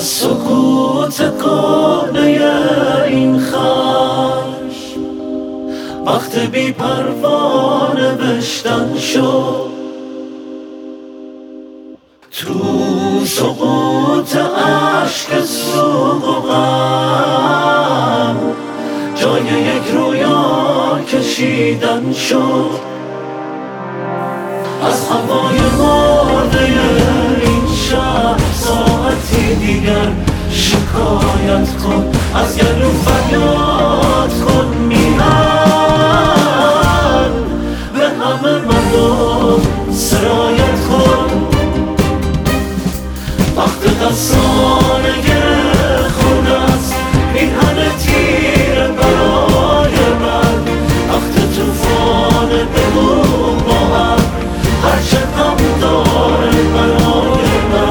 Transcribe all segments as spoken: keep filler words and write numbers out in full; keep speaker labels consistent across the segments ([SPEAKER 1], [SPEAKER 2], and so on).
[SPEAKER 1] از سکوت قانه این خشم وقت بی پروانه نوشتن شد تو سقوط عشق سوگ و غم جای یک رویا کشیدن شد از هوای مرده این شهر ساعتی دیگر شکایت کن از گلو فریاد کن میهن به همه مردم سرایت کن وقت دستانه خون است این همه تیر برای من وقت توفان بگو با هم هرچه غم داره برای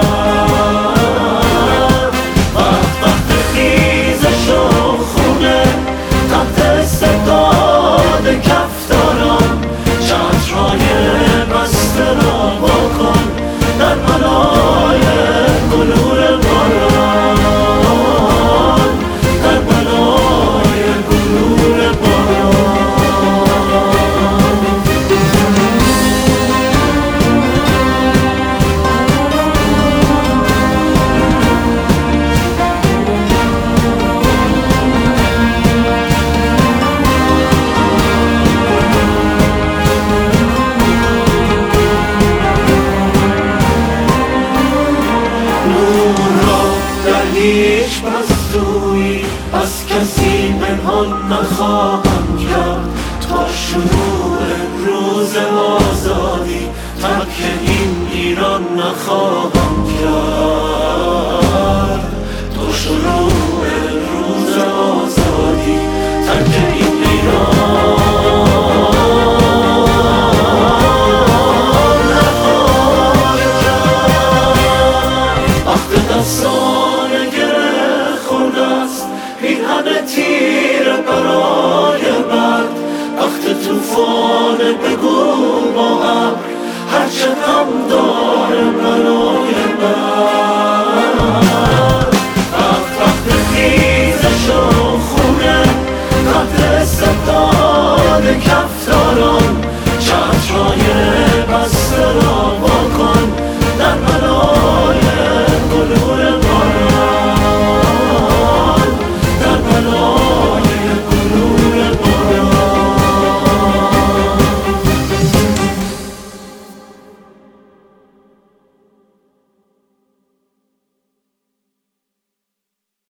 [SPEAKER 1] من وقت وقت خیزش و خونه تحت استبداد کفتاران چترهای بسته را واکن در بلای گلور باران در بلای گلور هیچ مزدوری از کسی پنهان نخواهم کرد تا شروع روز آزادی ترک این ایران نخواهم کرد تا شروع روز آزادی ترک این ایران نخواهم کرد وقت دستان این همه تیر برای مرد وقت توفان بگو با ابر هرچه غم داره برای من وقت وقت خیزش و خونه تحت استبداد کفتاران چترهای بسته را